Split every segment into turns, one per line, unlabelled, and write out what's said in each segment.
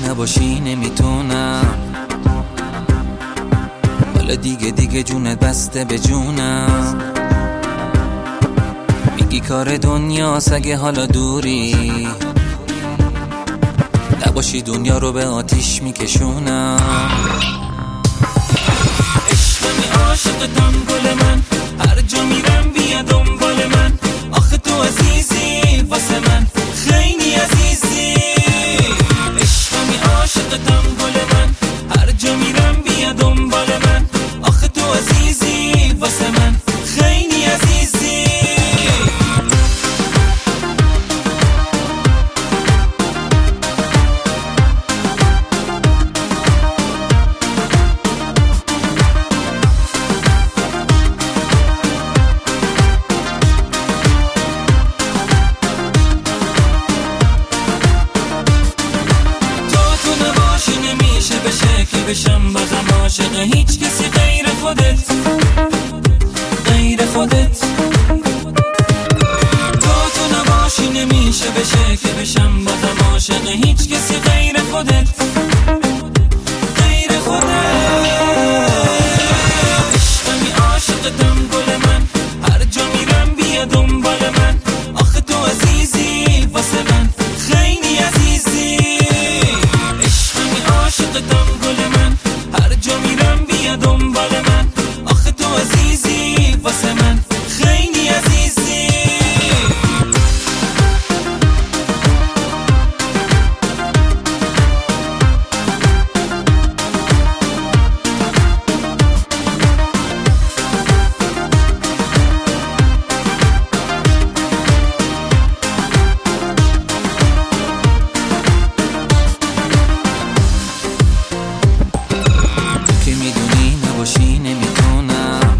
نباشی نمیتونم، حالا دیگه جونت بسته به جونم. میگی کار دنیاست اگه حالا دوری، نباشی دنیا رو به آتیش میکشونم. عشقمی عاشقتم گل من، هر جا میرم بیا دنبال من. آخه تو عزیزی واسه من، خیلی عزیزی. عشقمی عاشقتم گل من، هر جا میرم بیا دنبال من. آخه تو عزیزی واسه من، خیلی عزیزی. بشم بازم عاشق هیچ کسی غیر خودت، غیر خودت. تو نباشی نمیشه بشه که بشم بازم عاشق هیچ کسی غیر خودت، غیر خودت. عشقمی عاشقتم گل من، هر جا میرم بیا دنبال من. آخه تو عزیزی واسه من، خیلی عزیزی. عشقمی عاشقتم گل من، هر جا میرم بیا دنبال من. آخه تو عزیزی واسه من، خیلی عزیزی. که میدونی نباشی نمیتونم،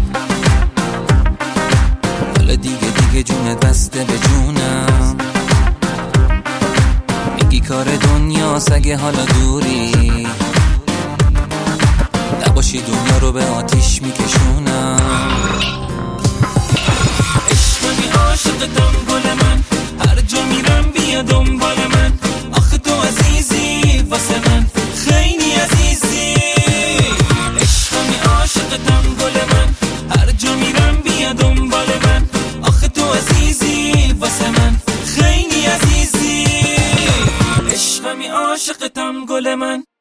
حالا دیگه جونت بسته به جونم. میگی کار دنیاست اگه حالا دوری، نباشی دنیا رو به آتیش میکشونم. عشقمی عاشقتم گل من، هر جا میرم بیا دنبال من. آخه تو عزیزی واسه من، خیلی عزیزی. عشقمی عاشقتم گل من، هر جا میرم بیا دنبال من. آخه تو عزیزی واسه من، خیلی عزیزی. عشقمی عاشقتم گل من.